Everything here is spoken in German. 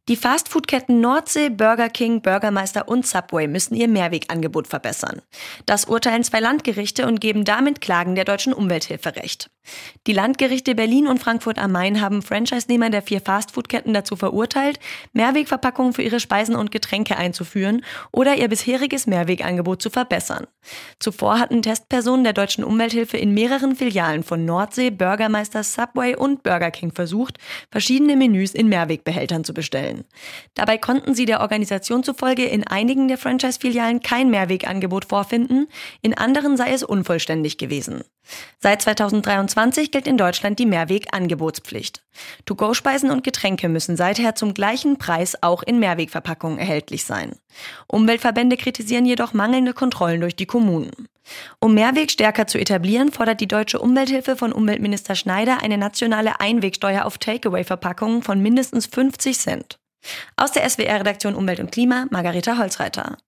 Die Fastfood-Ketten Nordsee, Burger King, Bürgermeister und Subway müssen ihr Mehrwegangebot verbessern. Das urteilen 2 Landgerichte und geben damit Klagen der Deutschen Umwelthilfe Recht. Die Landgerichte Berlin und Frankfurt am Main haben Franchise-Nehmer der 4 Fastfood-Ketten dazu verurteilt, Mehrwegverpackungen für ihre Speisen und Getränke einzuführen oder ihr bisheriges Mehrwegangebot zu verbessern. Zuvor hatten Testpersonen der Deutschen Umwelthilfe in mehreren Filialen von Nordsee, Bürgermeister, Subway und Burger King versucht, verschiedene Menüs in Mehrwegbehältern zu bestellen. Dabei konnten sie der Organisation zufolge in einigen der Franchise-Filialen kein Mehrwegangebot vorfinden, in anderen sei es unvollständig gewesen. Seit 2023 gilt in Deutschland die Mehrwegangebotspflicht. To-go-Speisen und Getränke müssen seither zum gleichen Preis auch in Mehrwegverpackungen erhältlich sein. Umweltverbände kritisieren jedoch mangelnde Kontrollen durch die Kommunen. Um Mehrweg stärker zu etablieren, fordert die Deutsche Umwelthilfe von Umweltminister Schneider eine nationale Einwegsteuer auf Takeaway-Verpackungen von mindestens 50 Cent. Aus der SWR-Redaktion Umwelt und Klima, Margareta Holzreiter.